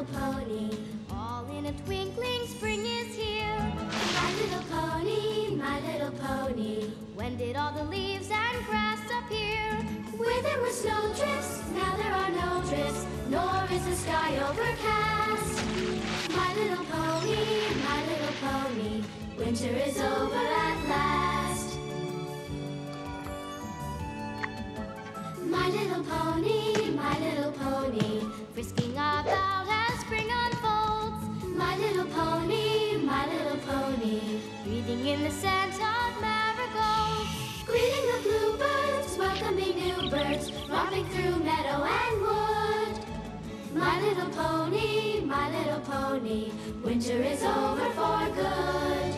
little pony. All in a twinkling, spring is here. My little pony, my little pony. When did all the leaves and grass appear? Where there were snowdrifts, now there are no drifts, nor is the sky overcast. My little pony, winter is over at last. My little pony, Frisking about as spring unfolds. my little pony, Breathing in the scent of marigolds. greeting the bluebirds, welcoming new birds, romping through meadow and wood. My little pony, winter is over for good.